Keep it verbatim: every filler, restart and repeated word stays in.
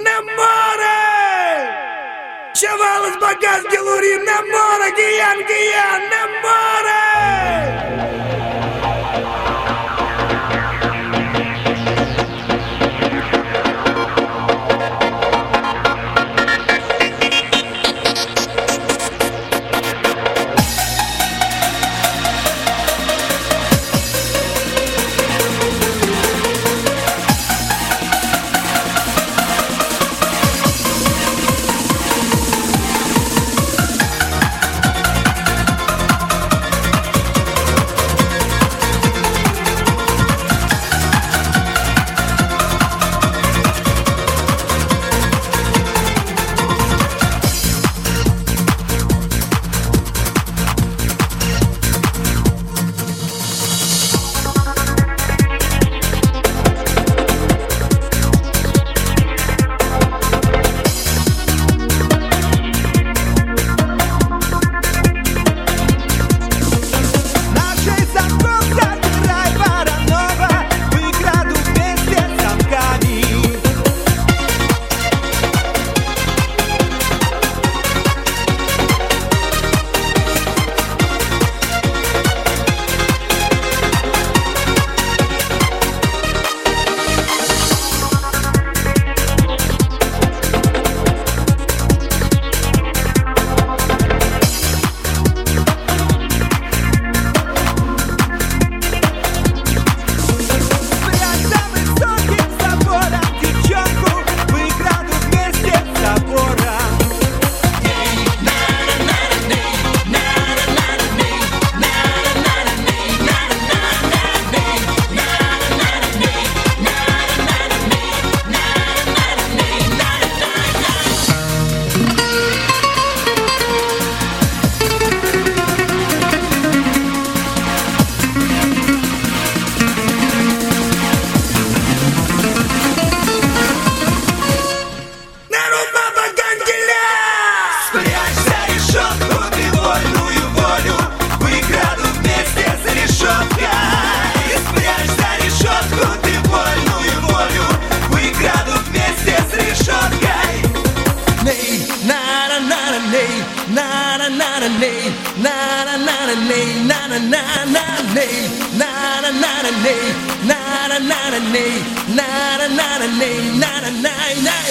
На море! Чавал из багаж Гелурим на море! Гиян, Гиян, на море! Na na na na nay, na na na na nay, na na na na nay, na na na na nay, na na na na nay, na na na na nay, na na na na.